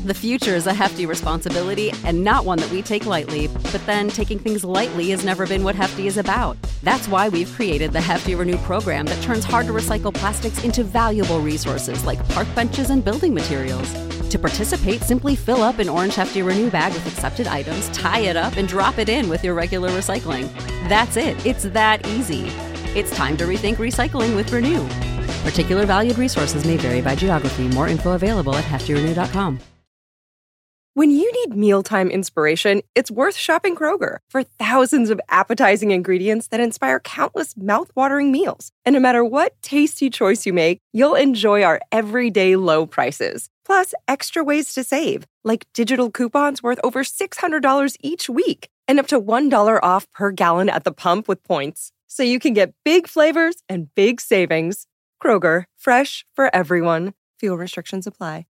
The future is a hefty responsibility and not one that we take lightly. But then taking things lightly has never been what Hefty is about. That's why we've created the Hefty Renew program that turns hard-to-recycle plastics into valuable resources like park benches and building materials. To participate, simply fill up an orange Hefty Renew bag with accepted items, tie it up, and drop it in with your regular recycling. That's it. It's that easy. It's time to rethink recycling with Renew. Particular valued resources may vary by geography. More info available at heftyrenew.com. When you need mealtime inspiration, it's worth shopping Kroger for thousands of appetizing ingredients that inspire countless mouth-watering meals. And no matter what tasty choice you make, you'll enjoy our everyday low prices. Plus, extra ways to save, like digital coupons worth over $600 each week and up to $1 off per gallon at the pump with points. So you can get big flavors and big savings. Kroger, fresh for everyone. Fuel restrictions apply.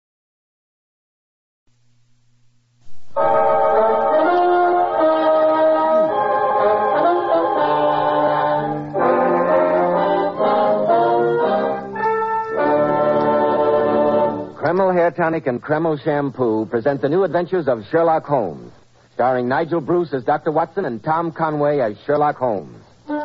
Kreml Hair Tonic and Kreml Shampoo present the new adventures of Sherlock Holmes, starring Nigel Bruce as Dr. Watson and Tom Conway as Sherlock Holmes.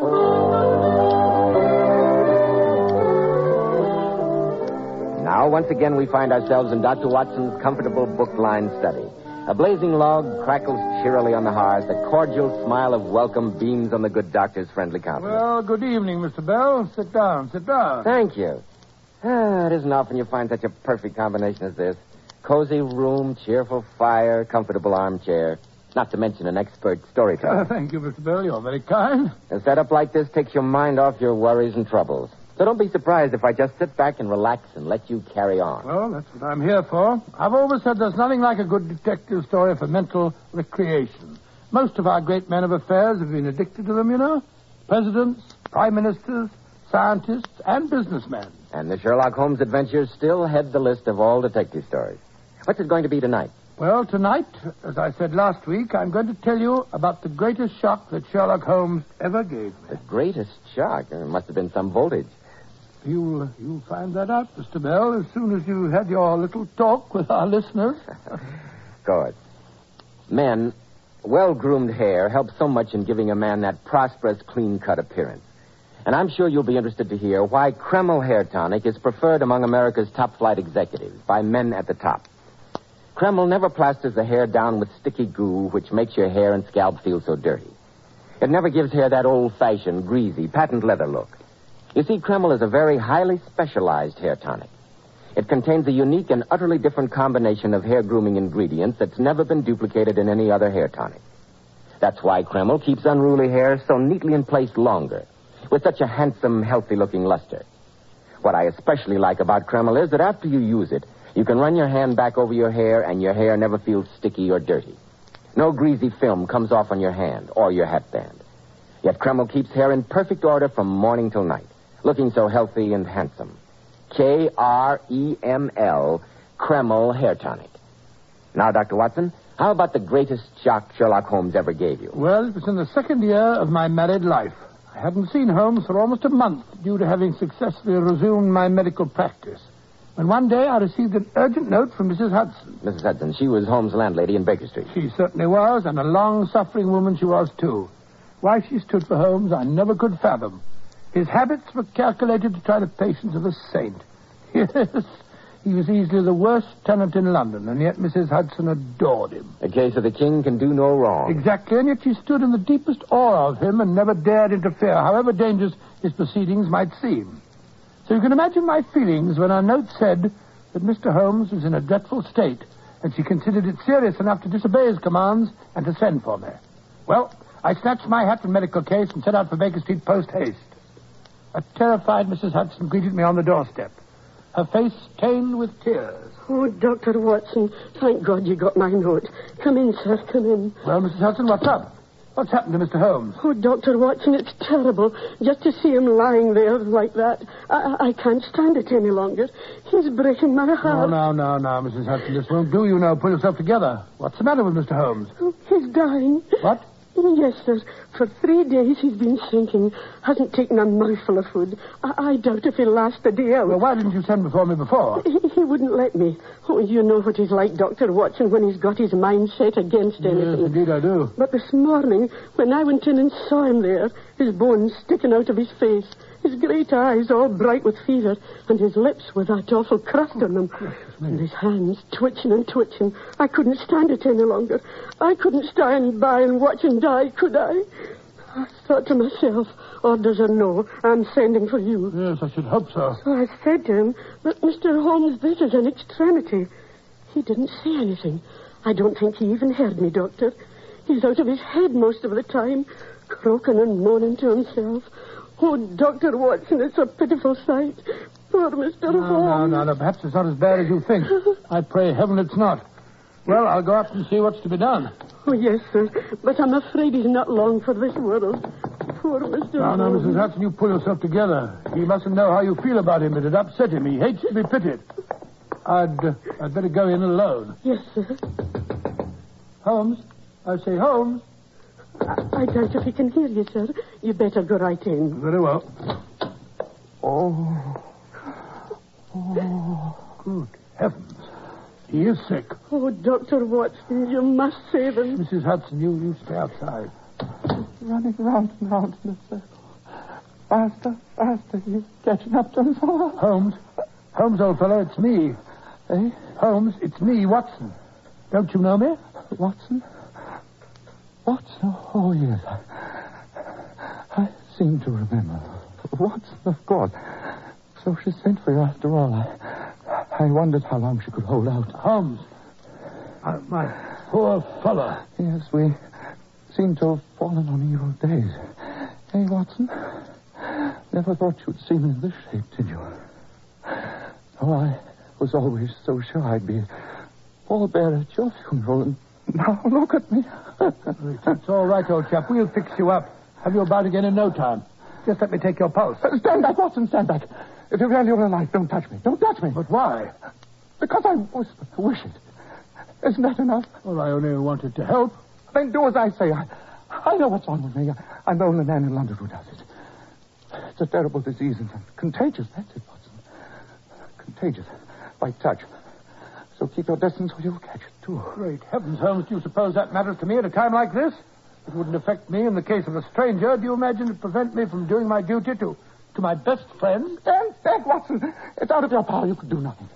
Now, once again, we find ourselves in Dr. Watson's comfortable book-lined study. A blazing log crackles cheerily on the hearth. A cordial smile of welcome beams on the good doctor's friendly countenance. Well, good evening, Mr. Bell. Sit down, sit down. Thank you. It isn't often you find such a perfect combination as this. Cozy room, cheerful fire, comfortable armchair. Not to mention an expert storyteller. Thank you, Mr. Bell. You're very kind. A setup like this takes your mind off your worries and troubles. So don't be surprised if I just sit back and relax and let you carry on. Well, that's what I'm here for. I've always said there's nothing like a good detective story for mental recreation. Most of our great men of affairs have been addicted to them, you know. Presidents, prime ministers, scientists, and businessmen. And the Sherlock Holmes adventures still head the list of all detective stories. What's it going to be tonight? Well, tonight, as I said last week, I'm going to tell you about the greatest shock that Sherlock Holmes ever gave me. The greatest shock? There must have been some voltage. You'll find that out, Mr. Bell, as soon as you've had your little talk with our listeners. Good. Men, well-groomed hair helps so much in giving a man that prosperous, clean-cut appearance. And I'm sure you'll be interested to hear why Kreml Hair Tonic is preferred among America's top-flight executives, by men at the top. Kreml never plasters the hair down with sticky goo, which makes your hair and scalp feel so dirty. It never gives hair that old-fashioned, greasy, patent leather look. You see, Kreml is a very highly specialized hair tonic. It contains a unique and utterly different combination of hair grooming ingredients that's never been duplicated in any other hair tonic. That's why Kreml keeps unruly hair so neatly in place longer, with such a handsome, healthy-looking luster. What I especially like about Kreml is that after you use it, you can run your hand back over your hair and your hair never feels sticky or dirty. No greasy film comes off on your hand or your hatband. Yet Kreml keeps hair in perfect order from morning till night, looking so healthy and handsome. Kreml, Kreml Hair Tonic. Now, Dr. Watson, how about the greatest shock Sherlock Holmes ever gave you? Well, it was in the second year of my married life. I hadn't seen Holmes for almost a month due to having successfully resumed my medical practice. When one day I received an urgent note from Mrs. Hudson. Mrs. Hudson, she was Holmes' landlady in Baker Street. She certainly was, and a long-suffering woman she was, too. Why she stood for Holmes, I never could fathom. His habits were calculated to try the patience of a saint. Yes, he was easily the worst tenant in London, and yet Mrs. Hudson adored him. A case of the king can do no wrong. Exactly, and yet she stood in the deepest awe of him and never dared interfere, however dangerous his proceedings might seem. So you can imagine my feelings when our note said that Mr. Holmes was in a dreadful state, and she considered it serious enough to disobey his commands and to send for me. Well, I snatched my hat and medical case and set out for Baker Street post-haste. A terrified Mrs. Hudson greeted me on the doorstep, her face stained with tears. Oh, Dr. Watson, thank God you got my note. Come in, sir, come in. Well, Mrs. Hudson, what's up? What's happened to Mr. Holmes? Oh, Dr. Watson, it's terrible. Just to see him lying there like that. I can't stand it any longer. He's breaking my heart. No, Mrs. Hudson. This won't do, you know. Pull yourself together. What's the matter with Mr. Holmes? Oh, he's dying. What? Yes, Yes, sir. For 3 days he's been sinking. Hasn't taken a mouthful of food. I doubt if he'll last the day out. Well, why didn't you send for me before? He wouldn't let me. Oh, you know what he's like, Dr. Watson, when he's got his mind set against anything. Yes, indeed I do. But this morning, when I went in and saw him there, his bones sticking out of his face, his great eyes all bright with fever, and his lips with that awful crust on them, and his hands twitching and twitching, I couldn't stand it any longer. I couldn't stand by and watch him die, could I? I thought to myself, orders or no, I'm sending for you. Yes, I should hope so. So I said to him, but Mr. Holmes, this is an extremity. He didn't say anything. I don't think he even heard me, Doctor. He's out of his head most of the time, croaking and moaning to himself. Oh, Dr. Watson, it's a pitiful sight. Poor Mr. Holmes. No. Perhaps it's not as bad as you think. I pray heaven it's not. Well, I'll go up and see what's to be done. Oh, yes, sir. But I'm afraid he's not long for this world. Poor Mr. Holmes. No, Mrs. Hudson, you pull yourself together. He mustn't know how you feel about him. It'd upset him. He hates to be pitied. I'd better go in alone. Yes, sir. Holmes? I say, Holmes. I doubt if he can hear you, sir. You better go right in. Very well. Oh. Good heavens. He is sick. Oh, Dr. Watson, you must save him. Mrs. Hudson, you stay outside. Running round and round in a circle. Faster. He's catching up to us all. Holmes, old fellow, it's me. Eh? Holmes, it's me, Watson. Don't you know me? Watson? Oh, yes. I seem to remember. Watson, of course. So she sent for you after all. I wondered how long she could hold out. Holmes. My poor fellow. Yes, we seem to have fallen on evil days. Hey, Watson? Never thought you'd see me in this shape, did you? Oh, I was always so sure I'd be pallbearer at your funeral, and now look at me. It's all right, old chap. We'll fix you up. Have you about again in no time. Just let me take your pulse. Stand back, Watson, stand back. If you really are alive, don't touch me. Don't touch me. But why? Because I wish it. Isn't that enough? Well, I only wanted to help. Then do as I say. I know what's wrong with me. I'm the only man in London who does it. It's a terrible disease and contagious. That's it, Watson. Contagious. By touch. So keep your distance or you'll catch it, too. Great heavens, Holmes, do you suppose that matters to me at a time like this? It wouldn't affect me in the case of a stranger. Do you imagine it'd prevent me from doing my duty to my best friend? Stand, Watson. It's out of your power. You could do nothing.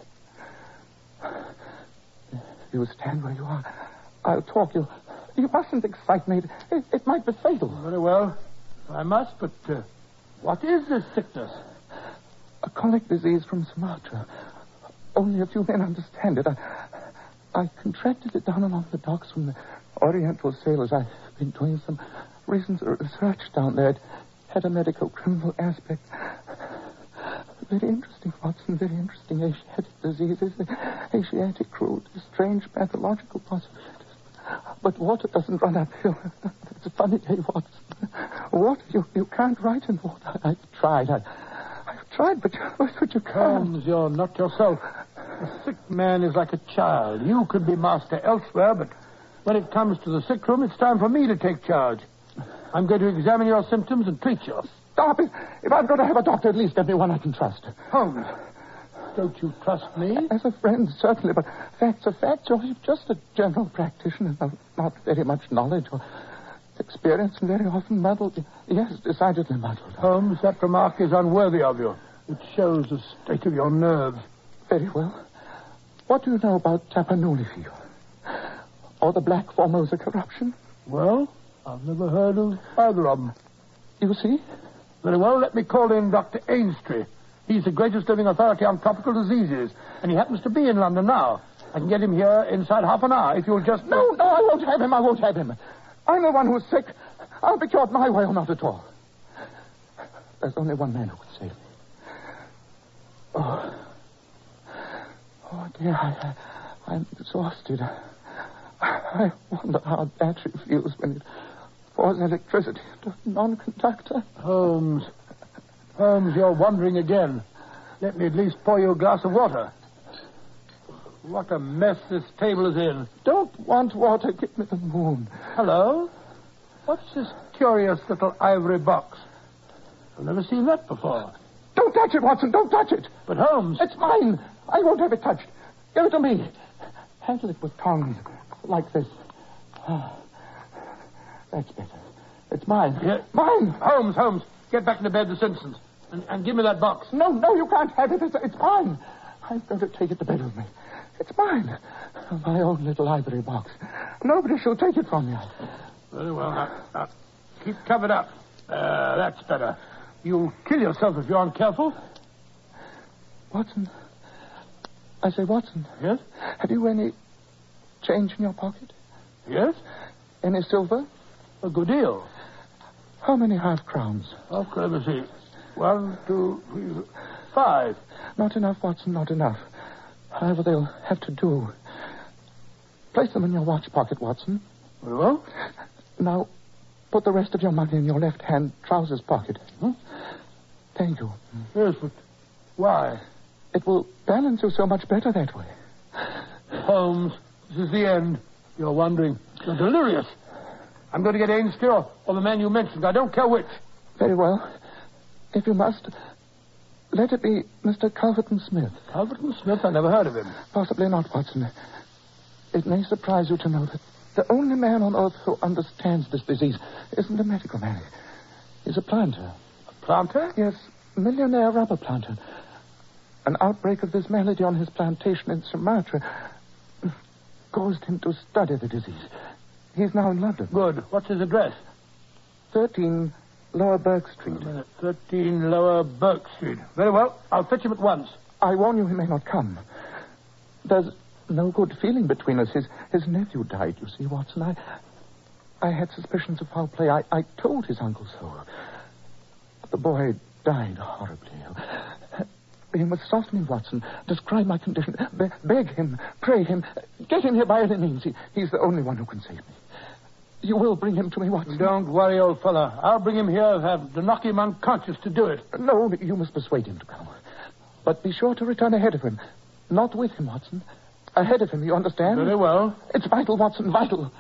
You stand where you are. I'll talk. You mustn't excite me. It might be fatal. Very well. I must, but what is this sickness? A colic disease from Sumatra. Only a few men understand it. I contracted it down along the docks from the Oriental sailors. I've been doing some recent research down there. It had a medico-criminal aspect. Very interesting, Watson. Very interesting. Asiatic diseases, Asiatic cruelty, strange pathological possibilities. But water doesn't run uphill. It's a funny day, Watson. Water, you can't write in water. I've tried, but you can't. Holmes, you're not yourself. A sick man is like a child. You could be master elsewhere, but when it comes to the sick room, it's time for me to take charge. I'm going to examine your symptoms and treat you. Stop it. If I'm going to have a doctor, at least get me one I can trust. Holmes, don't you trust me? As a friend, certainly, but facts are facts. You're just a general practitioner, not very much knowledge or experience, and very often muddled. Yes, decidedly muddled. Holmes, that remark is unworthy of you. It shows the state of your nerves. Very well. What do you know about Tapanuli fever? Or the Black Formosa corruption? Well, I've never heard of either of them. You see? Very well, let me call in Dr. Ainstree. He's the greatest living authority on tropical diseases, and he happens to be in London now. I can get him here inside half an hour if you'll just... No, I won't have him. I'm the one who's sick. I'll be cured my way or not at all. There's only one man who could save me. Oh, dear, I'm exhausted. I wonder how a battery feels when it pours electricity into a non-conductor. Holmes, you're wandering again. Let me at least pour you a glass of water. What a mess this table is in. Don't want water. Give me the moon. Hello? What's this curious little ivory box? I've never seen that before. Don't touch it, Watson. Don't touch it. But Holmes... It's mine. I won't have it touched. Give it to me. Handle it with tongs. Like this. That's better. It's mine. Yeah. Mine. Holmes. Get back into bed, the Simpsons. And give me that box. No, you can't have it. It's mine. I'm going to take it to bed with me. It's mine. My own little ivory box. Nobody shall take it from me. Very well. Now, keep covered up. That's better. You'll kill yourself if you aren't careful. Watson. I say, Watson. Yes? Have you any change in your pocket? Yes? Any silver? A good deal. How many half-crowns? Let me see. 1, 2, 3, 5. Not enough, Watson, not enough. However, they'll have to do. Place them in your watch pocket, Watson. Very well. Now, put the rest of your money in your left-hand trousers pocket. Thank you. Yes, but why? It will balance you so much better that way. Holmes, this is the end. You're wondering. You're delirious. I'm going to get Ainsley or the man you mentioned. I don't care which. Very well. If you must, let it be Mr. Culverton Smith. Culverton Smith? I never heard of him. Possibly not, Watson. It may surprise you to know that the only man on earth who understands this disease isn't a medical man. He's a planter. A planter? Yes, millionaire rubber planter. An outbreak of this malady on his plantation in Sumatra caused him to study the disease. He's now in London. Good. What's his address? 13 Lower Burke Street. 13 Lower Burke Street. Very well. I'll fetch him at once. I warn you, he may not come. There's no good feeling between us. His nephew died, you see, Watson. I had suspicions of foul play. I told his uncle so. The boy died horribly. You must soften him, Watson. Describe my condition. Beg him. Pray him. Get him here by any means. He's the only one who can save me. You will bring him to me, Watson? Don't worry, old fella. I'll bring him here and have to knock him unconscious to do it. No, you must persuade him to come. But be sure to return ahead of him. Not with him, Watson. Ahead of him, you understand? Very well. It's vital, Watson, vital.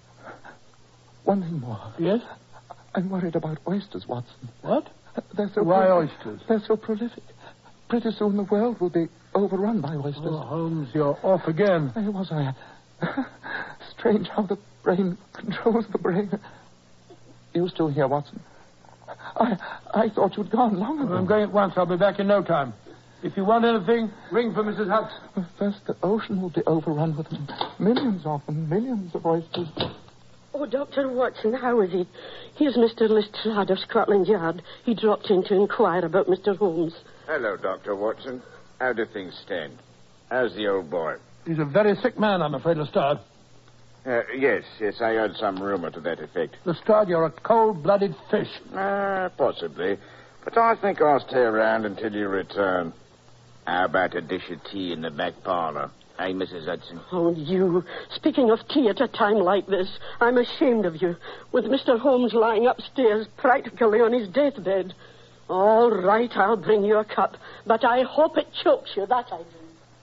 One thing more. Yes? I'm worried about oysters, Watson. What? They're so Why oysters? They're so prolific. Pretty soon the world will be overrun by oysters. Oh, Holmes, you're off again. Where was I? Strange how the brain controls the brain. You still here, Watson? I thought you'd gone long ago. I'm going at once. I'll be back in no time. If you want anything, ring for Mrs. Hudson. First, the ocean will be overrun with them. Millions of them, millions of oysters. Oh, Dr. Watson, how is he? Here's Mr. Lestrade of Scotland Yard. He dropped in to inquire about Mr. Holmes. Hello, Dr. Watson. How do things stand? How's the old boy? He's a very sick man, I'm afraid, Lestrade. Yes, I heard some rumor to that effect. Lestrade, you're a cold-blooded fish. Possibly. But I think I'll stay around until you return. How about a dish of tea in the back parlor? Hey, Mrs. Hudson. Oh, you. Speaking of tea at a time like this, I'm ashamed of you. With Mr. Holmes lying upstairs, practically on his deathbed. All right, I'll bring you a cup. But I hope it chokes you, that I do.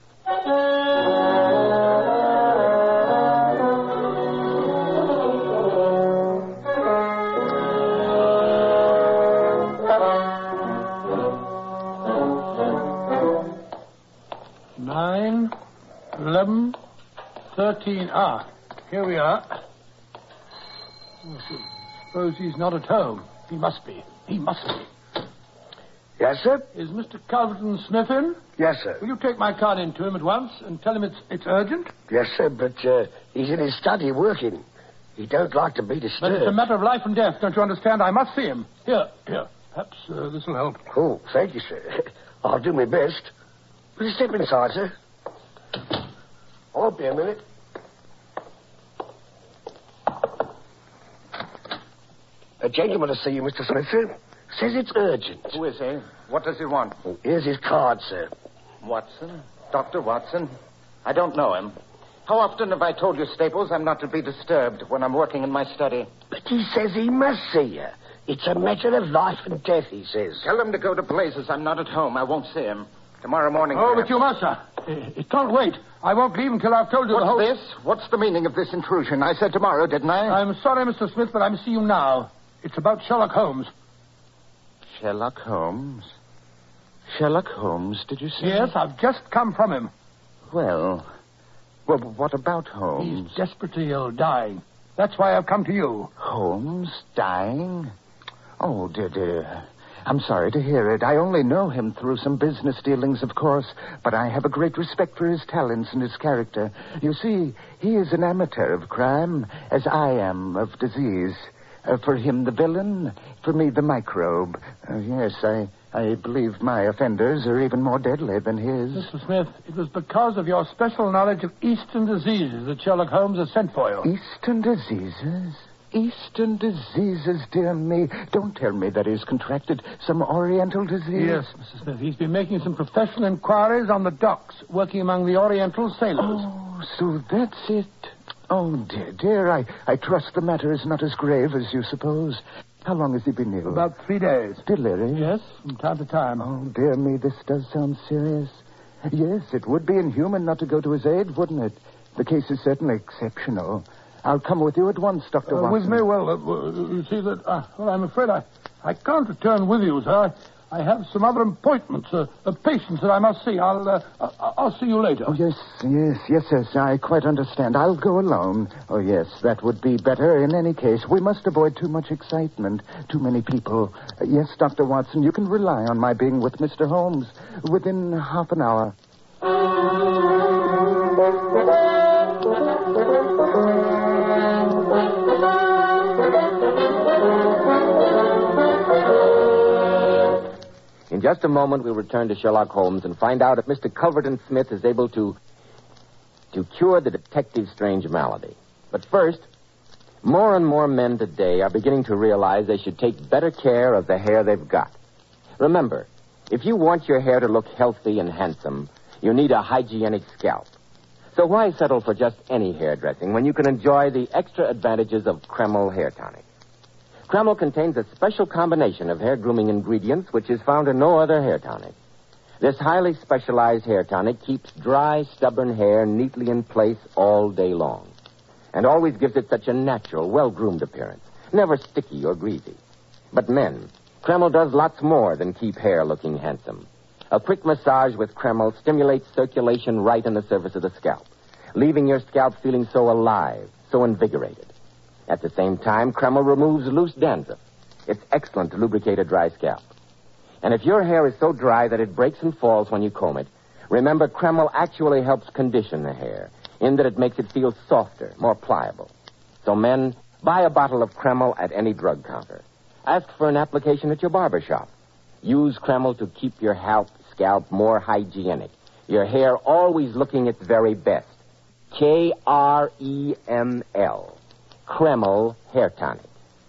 9, 11, 13. Here we are. Suppose he's not at home. He must be. Yes, sir? Is Mr. Culverton Smith in? Yes, sir. Will you take my card in to him at once and tell him it's urgent? Yes, sir, but he's in his study working. He don't like to be disturbed. But it's a matter of life and death, don't you understand? I must see him. Here. Perhaps this will help. Oh, thank you, sir. I'll do my best. Will you step inside, sir? I won't be a minute. A gentleman to see you, Mr. Smith, sir. Says it's urgent. Who is he? What does he want? Here's his card, sir. Watson? Dr. Watson? I don't know him. How often have I told you, Staples, I'm not to be disturbed when I'm working in my study? But he says he must see you. It's a matter of life and death, he says. Tell him to go to blazes. I'm not at home. I won't see him. Tomorrow morning... Oh, but you must, sir. It can't wait. I won't leave until I've told you the whole... What's this? What's the meaning of this intrusion? I said tomorrow, didn't I? I'm sorry, Mr. Smith, but I'm seeing you now. It's about Sherlock Holmes. Sherlock Holmes? Sherlock Holmes, did you say? Yes, I've just come from him. Well, what about Holmes? He's desperately ill, dying. That's why I've come to you. Holmes dying? Oh, dear. I'm sorry to hear it. I only know him through some business dealings, of course, but I have a great respect for his talents and his character. You see, he is an amateur of crime, as I am of disease. For him, the villain. For me, the microbe. Yes, I believe my offenders are even more deadly than his. Mr. Smith, it was because of your special knowledge of Eastern diseases that Sherlock Holmes has sent for you. Eastern diseases? Eastern diseases, dear me. Don't tell me that he's contracted some Oriental disease. Yes, Mr. Smith. He's been making some professional inquiries on the docks, working among the Oriental sailors. Oh, so that's it. Oh, dear. I trust the matter is not as grave as you suppose. How long has he been ill? About 3 days. Delirious? Yes, from time to time. Oh, dear me, this does sound serious. Yes, it would be inhuman not to go to his aid, wouldn't it? The case is certainly exceptional. I'll come with you at once, Dr. Watson. With me? Well, you see that... well, I'm afraid I can't return with you, sir. I have some other appointments, patients that I must see. I'll see you later. Oh, yes, I quite understand. I'll go alone. Oh, yes, that would be better in any case. We must avoid too much excitement, too many people. Yes, Dr. Watson, you can rely on my being with Mr. Holmes within half an hour. In just a moment, we'll return to Sherlock Holmes and find out if Mr. Culverton Smith is able to cure the detective's strange malady. But first, more and more men today are beginning to realize they should take better care of the hair they've got. Remember, if you want your hair to look healthy and handsome, you need a hygienic scalp. So why settle for just any hairdressing when you can enjoy the extra advantages of Kreml Hair Tonic? Kreml contains a special combination of hair grooming ingredients which is found in no other hair tonic. This highly specialized hair tonic keeps dry, stubborn hair neatly in place all day long and always gives it such a natural, well-groomed appearance, never sticky or greasy. But men, Kreml does lots more than keep hair looking handsome. A quick massage with Kreml stimulates circulation right in the surface of the scalp, leaving your scalp feeling so alive, so invigorated. At the same time, Kreml removes loose dandruff. It's excellent to lubricate a dry scalp. And if your hair is so dry that it breaks and falls when you comb it, remember Kreml actually helps condition the hair, in that it makes it feel softer, more pliable. So men, buy a bottle of Kreml at any drug counter. Ask for an application at your barber shop. Use Kreml to keep your scalp more hygienic, your hair always looking its very best. Kreml. Kreml Hair Tonic.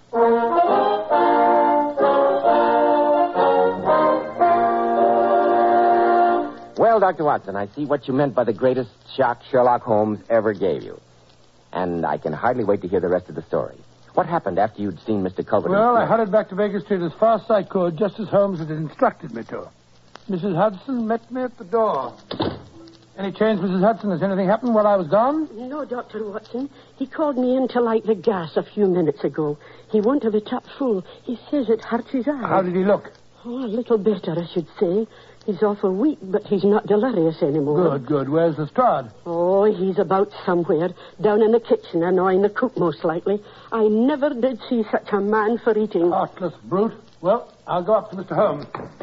Well, Dr. Watson, I see what you meant by the greatest shock Sherlock Holmes ever gave you. And I can hardly wait to hear the rest of the story. What happened after you'd seen Mr. Culverton? Well, I hurried back to Baker Street as fast as I could, just as Holmes had instructed me to. Mrs. Hudson met me at the door. Any change, Mrs. Hudson? Has anything happened while I was gone? No, Dr. Watson. He called me in to light the gas a few minutes ago. He wanted the tap full. He says it hurts his eyes. How did he look? Oh, a little better, I should say. He's awful weak, but he's not delirious anymore. Good. Where's Lestrade? Oh, he's about somewhere. Down in the kitchen, annoying the cook, most likely. I never did see such a man for eating. Heartless brute. Well, I'll go up to Mr. Holmes.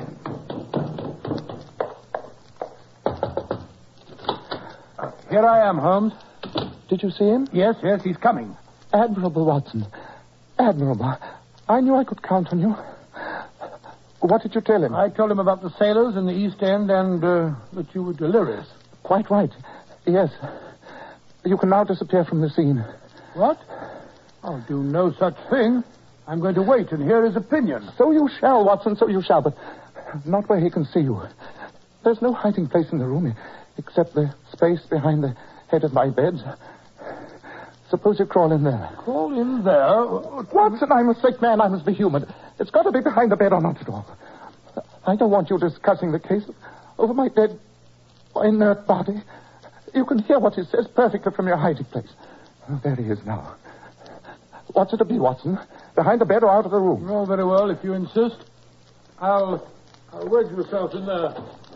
Here I am, Holmes. Did you see him? Yes, he's coming. Admirable, Watson. Admirable. I knew I could count on you. What did you tell him? I told him about the sailors in the East End and that you were delirious. Quite right. Yes. You can now disappear from the scene. What? I'll do no such thing. I'm going to wait and hear his opinion. So you shall, Watson, so you shall, but not where he can see you. There's no hiding place in the room except the space behind the head of my bed. Suppose you crawl in there. Crawl in there? Watson, I'm a sick man. I must be human. It's got to be behind the bed or not at all. I don't want you discussing the case over my dead My inert body. You can hear what he says perfectly from your hiding place. Oh, there he is now. What's it to be, Watson? Behind the bed or out of the room? Oh, very well, if you insist. I'll wedge myself in there.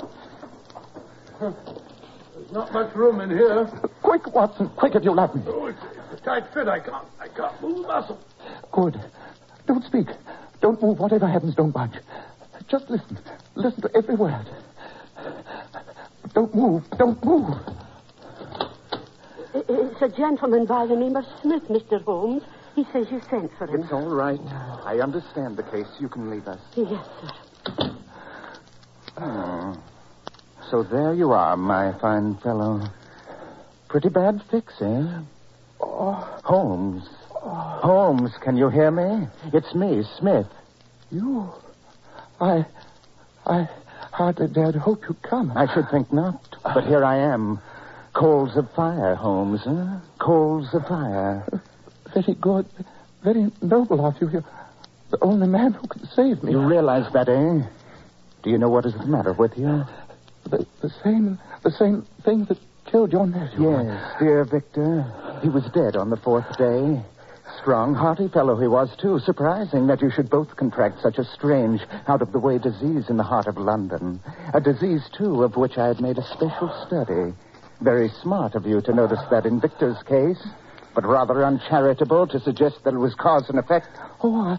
There's not much room in here. Quick, Watson. Quick if you let me. Oh, it's a tight fit. I can't move a muscle. Good. Don't speak. Don't move. Whatever happens, don't budge. Just listen. Listen to every word. Don't move. Don't move. It's a gentleman by the name of Smith, Mr. Holmes. He says you sent for him. It's all right. I understand the case. You can leave us. Yes, sir. Oh. So there you are, my fine fellow. Pretty bad fix, eh? Oh. Holmes. Holmes, can you hear me? It's me, Smith. You? I hardly dared hope you'd come. I should think not. But here I am. Coals of fire, Holmes, huh? Coals of fire. Very good. Very noble of you. You're the only man who can save me. You realize that, eh? Do you know what is the matter with you? The same thing that killed your nephew. Yes, dear Victor. He was dead on the 4th day. Strong, hearty fellow he was, too. Surprising that you should both contract such a strange, out-of-the-way disease in the heart of London. A disease, too, of which I had made a special study. Very smart of you to notice that in Victor's case, but rather uncharitable to suggest that it was cause and effect. Oh,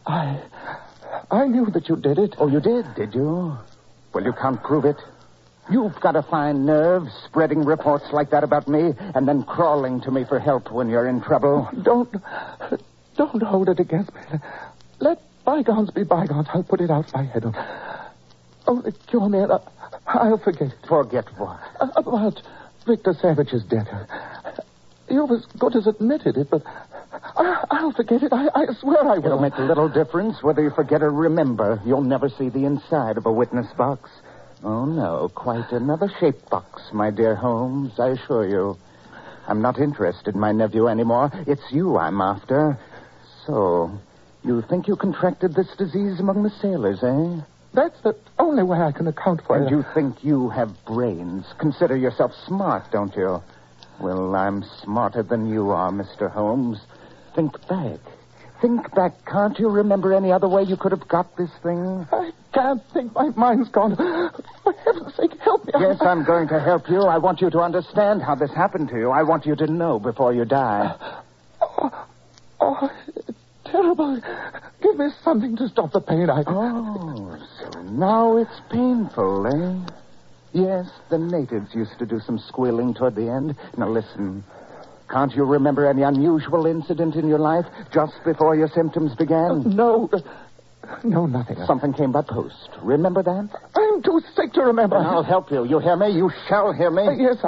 I knew that you did it. Oh, you did you? Well, you can't prove it. You've got a fine nerve, spreading reports like that about me, and then crawling to me for help when you're in trouble. Don't hold it against me. Let bygones be bygones. I'll put it out of my head. Only cure me, and I'll forget it. Forget what? About Victor Savage's death. You've as good as admitted it, but I'll forget it. I swear I will. It'll make little difference whether you forget or remember. You'll never see the inside of a witness box. Oh, no, quite another shaped box, my dear Holmes, I assure you. I'm not interested in my nephew anymore. It's you I'm after. So, you think you contracted this disease among the sailors, eh? That's the only way I can account for it. And you think you have brains. Consider yourself smart, don't you? Well, I'm smarter than you are, Mr. Holmes. Think back. Think back. Can't you remember any other way you could have got this thing? I can't think. My mind's gone. For heaven's sake, help me. Yes, I'm going to help you. I want you to understand how this happened to you. I want you to know before you die. Oh, terrible. Give me something to stop the pain. Oh, so now it's painful, eh? Yes, the natives used to do some squealing toward the end. Now listen. Can't you remember any unusual incident in your life just before your symptoms began? No, nothing. Something came by post. Remember that? I'm too sick to remember. And I'll help you. You hear me? You shall hear me. Yes,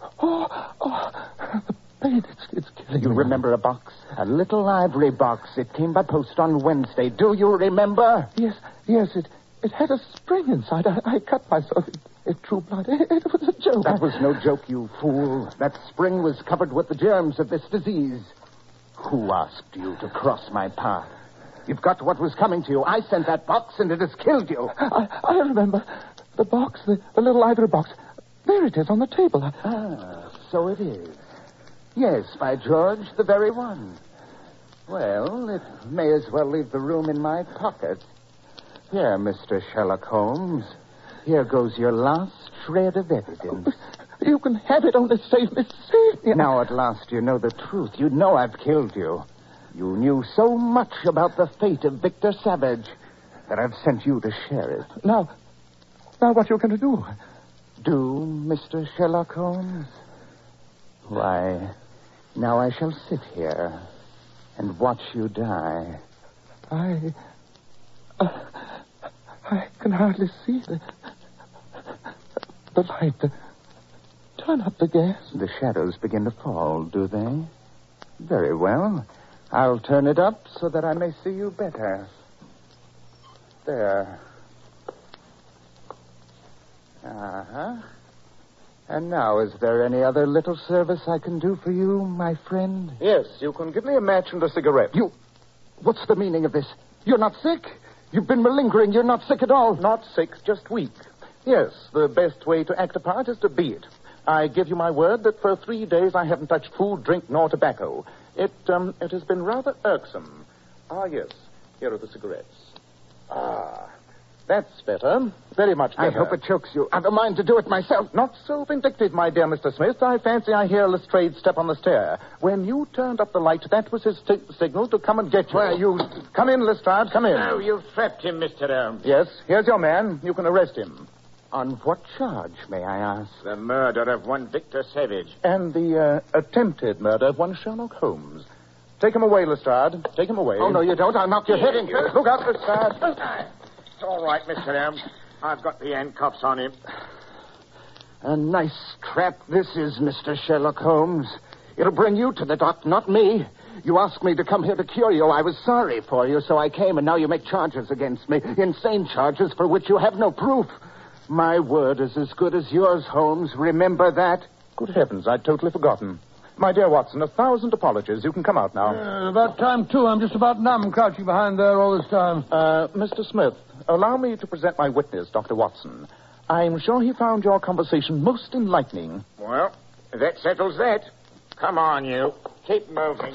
the pain, it's killing you me. You remember a box? A little ivory box. It came by post on Wednesday. Do you remember? Yes, it had a spring inside. I cut myself. It drew blood. It was a joke. That was no joke, you fool. That spring was covered with the germs of this disease. Who asked you to cross my path? You've got what was coming to you. I sent that box, and it has killed you. I remember. The box, the little ivory box. There it is on the table. So it is. Yes, by George, the very one. Well, it may as well leave the room in my pocket. Here, Mr. Sherlock Holmes. Here goes your last shred of evidence. You can have it, only save me. Save me. Now, at last, you know the truth. You know I've killed you. You knew so much about the fate of Victor Savage that I've sent you to share it. Now what are you going to do? Do, Mr. Sherlock Holmes? Why, now I shall sit here and watch you die. I can hardly see the light. Turn up the gas. The shadows begin to fall, do they? Very well. I'll turn it up so that I may see you better. There. Uh-huh. And now, is there any other little service I can do for you, my friend? Yes, you can give me a match and a cigarette. What's the meaning of this? You're not sick? You've been malingering. You're not sick at all. Not sick, just weak. Yes, the best way to act a part is to be it. I give you my word that for 3 days I haven't touched food, drink, nor tobacco. It has been rather irksome. Ah, yes. Here are the cigarettes. Ah, that's better. Very much better. I hope it chokes you. I've a mind to do it myself. Not so vindictive, my dear Mr. Smith. I fancy I hear Lestrade's step on the stair. When you turned up the light, that was his signal to come and get you. Where you... Come in, Lestrade, come in. Oh, you've trapped him, Mr. Holmes. Yes, here's your man. You can arrest him. On what charge, may I ask? The murder of one Victor Savage. And the attempted murder of one Sherlock Holmes. Take him away, Lestrade. Take him away. Oh, no, you don't. I'll knock your head in. Look out, Lestrade. It's all right, Mr. Holmes. I've got the handcuffs on him. A nice trap this is, Mr. Sherlock Holmes. It'll bring you to the dock, not me. You asked me to come here to cure you. I was sorry for you, so I came, and now you make charges against me. Insane charges for which you have no proof. My word is as good as yours, Holmes. Remember that? Good heavens, I'd totally forgotten. My dear Watson, 1,000 apologies. You can come out now. About time, too. I'm just about numb, crouching behind there all this time. Mr. Smith, allow me to present my witness, Dr. Watson. I'm sure he found your conversation most enlightening. Well, that settles that. Come on, you. Keep moving.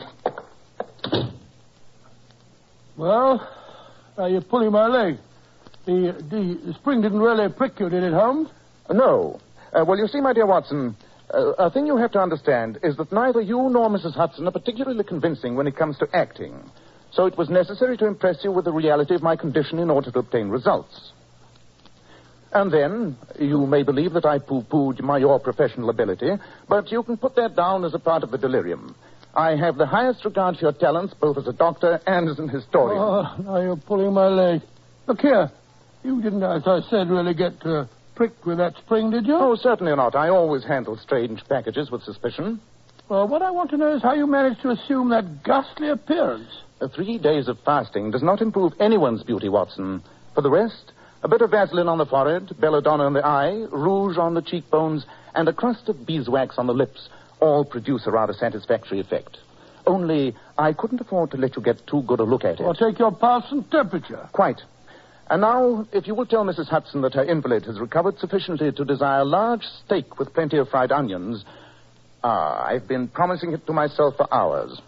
Well, you're pulling my leg. The spring didn't really prick you, did it, Holmes? No. Well, you see, my dear Watson, a thing you have to understand is that neither you nor Mrs. Hudson are particularly convincing when it comes to acting. So it was necessary to impress you with the reality of my condition in order to obtain results. And then, you may believe that I pooh-poohed your professional ability, but you can put that down as a part of the delirium. I have the highest regard for your talents, both as a doctor and as an historian. Oh, now you're pulling my leg. Look here. You didn't, as I said, really get pricked with that spring, did you? Oh, certainly not. I always handle strange packages with suspicion. Well, what I want to know is how you managed to assume that ghastly appearance. 3 days of fasting does not improve anyone's beauty, Watson. For the rest, a bit of Vaseline on the forehead, belladonna on the eye, rouge on the cheekbones, and a crust of beeswax on the lips all produce a rather satisfactory effect. Only, I couldn't afford to let you get too good a look at it. Or take your pulse and temperature. Quite. And now, if you will tell Mrs. Hudson that her invalid has recovered sufficiently to desire a large steak with plenty of fried onions. I've been promising it to myself for hours.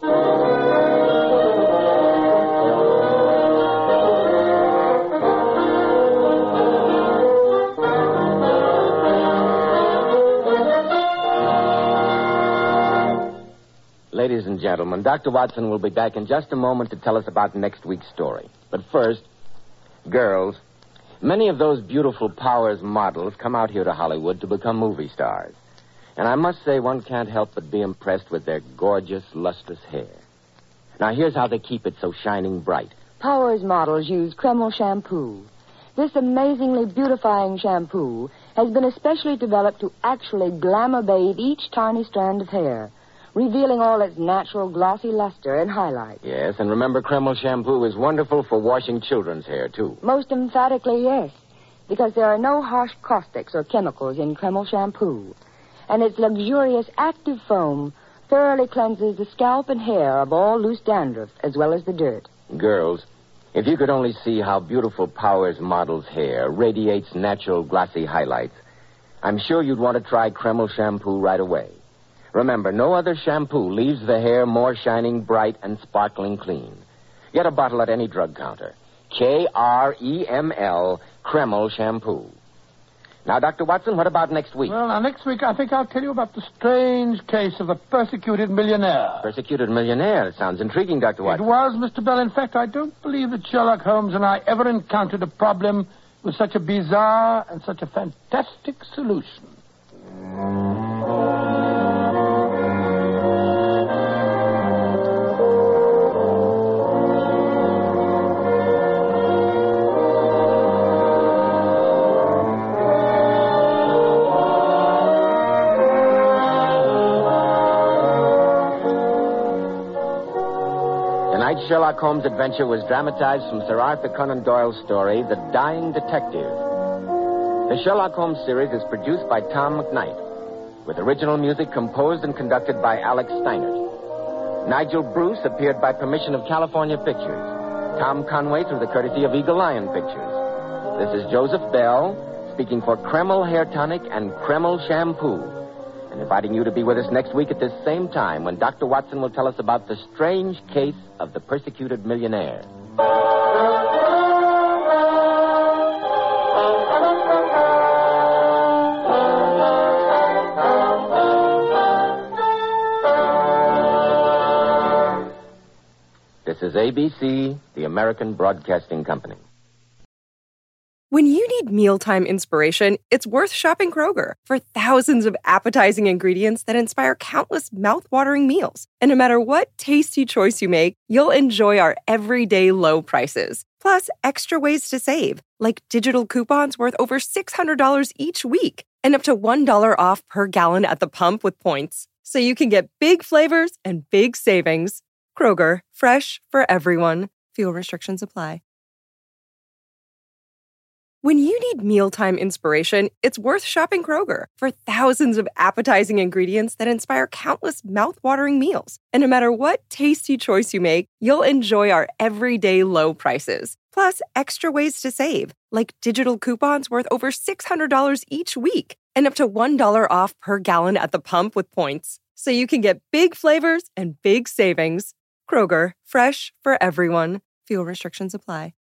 Ladies and gentlemen, Dr. Watson will be back in just a moment to tell us about next week's story. But first, girls, many of those beautiful Powers models come out here to Hollywood to become movie stars. And I must say one can't help but be impressed with their gorgeous, lustrous hair. Now, here's how they keep it so shining bright. Powers models use Kreml shampoo. This amazingly beautifying shampoo has been especially developed to actually glamour bathe each tiny strand of hair, revealing all its natural glossy luster and highlight. Yes, and remember, Kreml shampoo is wonderful for washing children's hair, too. Most emphatically, yes, because there are no harsh caustics or chemicals in Kreml shampoo. And its luxurious active foam thoroughly cleanses the scalp and hair of all loose dandruff, as well as the dirt. Girls, if you could only see how beautiful Powers model's hair radiates natural glossy highlights, I'm sure you'd want to try Kreml shampoo right away. Remember, no other shampoo leaves the hair more shining bright and sparkling clean. Get a bottle at any drug counter. Kreml, Kreml shampoo. Now, Dr. Watson, what about next week? Well, now, next week I think I'll tell you about the strange case of the persecuted millionaire. Persecuted millionaire? It sounds intriguing, Dr. Watson. It was, Mr. Bell. In fact, I don't believe that Sherlock Holmes and I ever encountered a problem with such a bizarre and such a fantastic solution. Tonight's Sherlock Holmes adventure was dramatized from Sir Arthur Conan Doyle's story, The Dying Detective. The Sherlock Holmes series is produced by Tom McKnight, with original music composed and conducted by Alex Steinert. Nigel Bruce appeared by permission of California Pictures. Tom Conway through the courtesy of Eagle Lion Pictures. This is Joseph Bell, speaking for Kreml Hair Tonic and Kreml Shampoo, and inviting you to be with us next week at this same time when Dr. Watson will tell us about the strange case of the persecuted millionaire. This is ABC, the American Broadcasting Company. When you need mealtime inspiration, it's worth shopping Kroger for thousands of appetizing ingredients that inspire countless mouth-watering meals. And no matter what tasty choice you make, you'll enjoy our everyday low prices. Plus, extra ways to save, like digital coupons worth over $600 each week and up to $1 off per gallon at the pump with points. So you can get big flavors and big savings. Kroger, fresh for everyone. Fuel restrictions apply. When you need mealtime inspiration, it's worth shopping Kroger for thousands of appetizing ingredients that inspire countless mouth-watering meals. And no matter what tasty choice you make, you'll enjoy our everyday low prices. Plus, extra ways to save, like digital coupons worth over $600 each week and up to $1 off per gallon at the pump with points. So you can get big flavors and big savings. Kroger, fresh for everyone. Fuel restrictions apply.